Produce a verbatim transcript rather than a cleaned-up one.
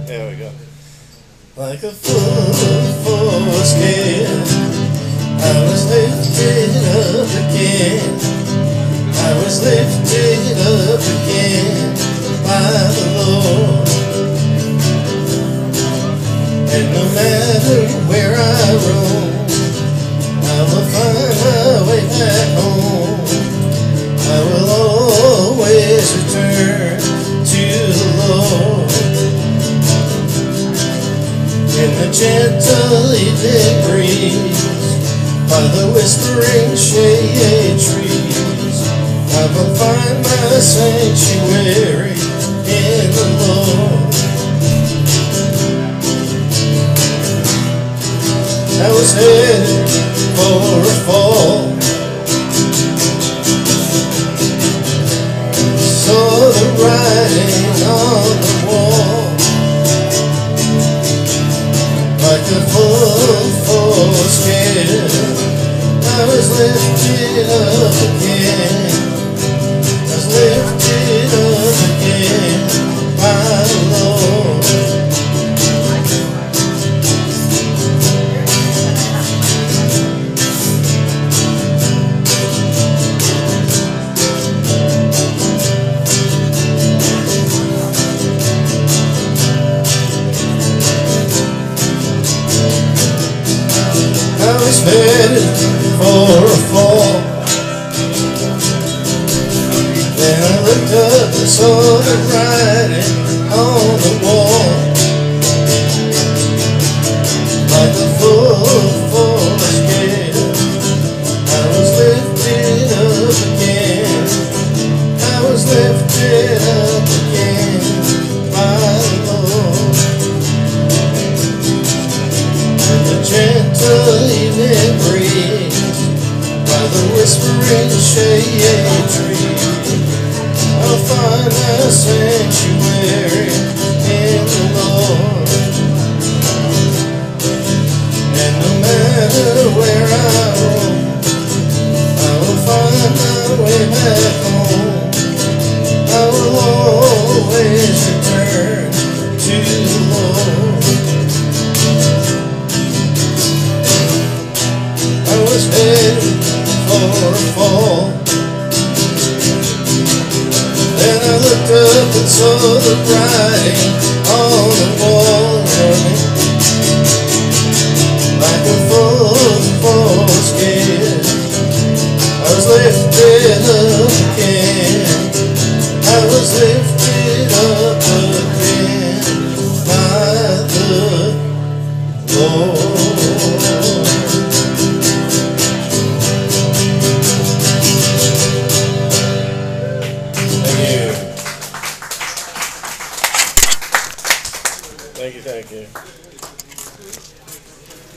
There we go. Like a full foreskin, I was lifted up again. I was lifted up again by the Lord. And no matter where I roam, I will find my way back home. I will always return to the Lord. In the gentle evening breeze, by the whispering shade trees, I will find my sanctuary in the Lord. I was headed for a fall, saw the writing on the wall. Like a full foreskin, I was lifted up again. I was lifted up again by the Lord. I was headed for a fall. Then I looked up and saw the writing on the wall. Like a full foreskin, I was lifted up again. I was lifted up again by the Lord. And the gentle evening breeze, by the whispering shade tree, I'll find my sanctuary in the Lord. And no matter where I roam, I will find my way back home. I will always return to the Lord. I was headed for a fall. Then I looked up and saw the writing on the wall. Like a full foreskin, I was lifted up again. I was lifted up again by the Lord. Thank you, thank you.